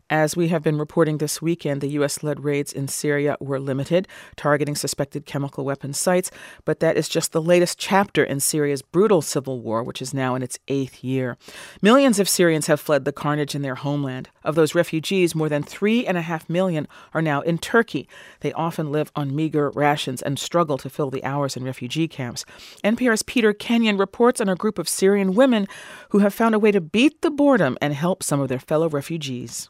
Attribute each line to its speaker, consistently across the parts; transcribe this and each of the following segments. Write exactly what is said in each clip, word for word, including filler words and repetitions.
Speaker 1: As we have been reporting this weekend, the U S-led raids in Syria were limited, targeting suspected chemical weapons sites. But that is just the latest chapter in Syria's brutal civil war, which is now in its eighth year. Millions of Syrians have fled the carnage in their homeland. Of those refugees, more than three and a half million are now in Turkey. They often live on meager rations and struggle to fill the hours in refugee camps. N P R's Peter Kenyon reports on a group of Syrian women who have found a way to beat the boredom and help some of their fellow refugees.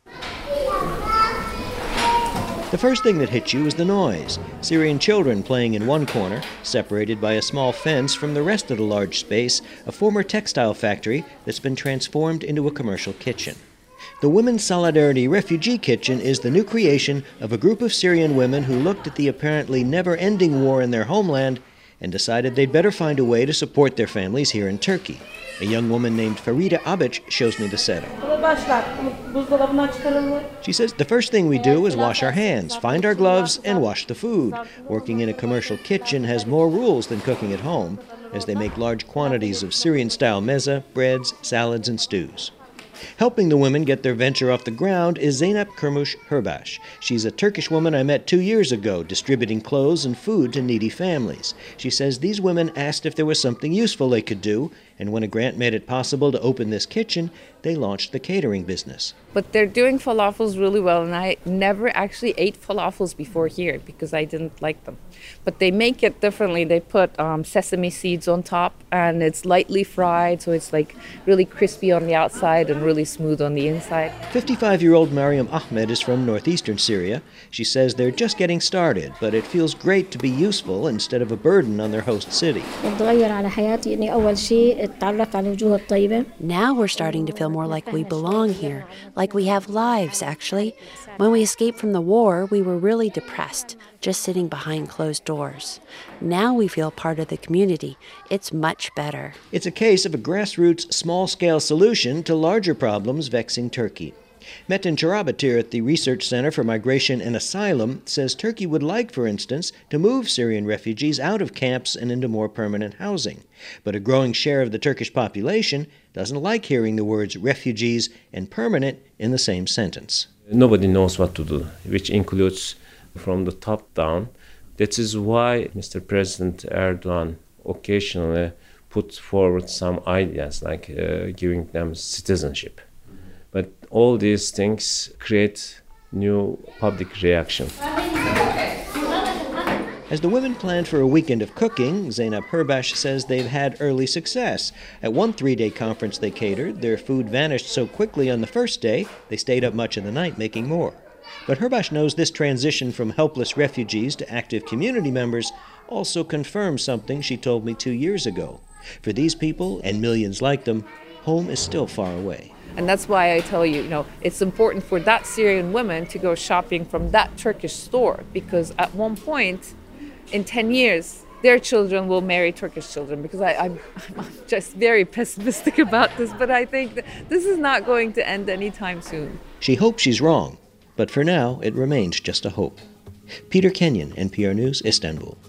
Speaker 2: The first thing that hits you is the noise. Syrian children playing in one corner, separated by a small fence from the rest of the large space, a former textile factory that's been transformed into a commercial kitchen. The Women's Solidarity Refugee Kitchen is the new creation of a group of Syrian women who looked at the apparently never-ending war in their homeland and decided they'd better find a way to support their families here in Turkey. A young woman named Farida Abic shows me the setup. She says the first thing we do is wash our hands, find our gloves, and wash the food. Working in a commercial kitchen has more rules than cooking at home, as they make large quantities of Syrian-style meze, breads, salads, and stews. Helping the women get their venture off the ground is Zeynep Kurmush Herbash. She's a Turkish woman I met two years ago, distributing clothes and food to needy families. She says these women asked if there was something useful they could do, and when a grant made it possible to open this kitchen, they launched the catering business.
Speaker 3: But they're doing falafels really well, and I never actually ate falafels before here because I didn't like them. But they make it differently. They put um, sesame seeds on top, and it's lightly fried, so it's like really crispy on the outside and really smooth on the inside.
Speaker 2: fifty-five-year-old Mariam Ahmed is from northeastern Syria. She says they're just getting started, but it feels great to be useful instead of a burden on their host city.
Speaker 4: Now we're starting to feel more like we belong here, like we have lives, actually. When we escaped from the war, we were really depressed, just sitting behind closed doors. Now we feel part of the community. It's much better.
Speaker 2: It's a case of a grassroots, small-scale solution to larger problems vexing Turkey. Metin Charabatir at the Research Center for Migration and Asylum says Turkey would like, for instance, to move Syrian refugees out of camps and into more permanent housing. But a growing share of the Turkish population doesn't like hearing the words refugees and permanent in the same sentence.
Speaker 5: Nobody knows what to do, which includes from the top down. That is why Mister President Erdogan occasionally puts forward some ideas like uh, giving them citizenship. But all these things create new public reaction.
Speaker 2: As the women planned for a weekend of cooking, Zeynep Herbash says they've had early success. At one three-day conference they catered, their food vanished so quickly on the first day, they stayed up much of the night making more. But Herbash knows this transition from helpless refugees to active community members also confirms something she told me two years ago. For these people, and millions like them, home is still far away.
Speaker 3: And that's why I tell you, you know, it's important for that Syrian woman to go shopping from that Turkish store, because at one point, in ten years, their children will marry Turkish children, because I, I'm, I'm just very pessimistic about this, but I think that this is not going to end anytime soon.
Speaker 2: She hopes she's wrong, but for now, it remains just a hope. Peter Kenyon, N P R News, Istanbul.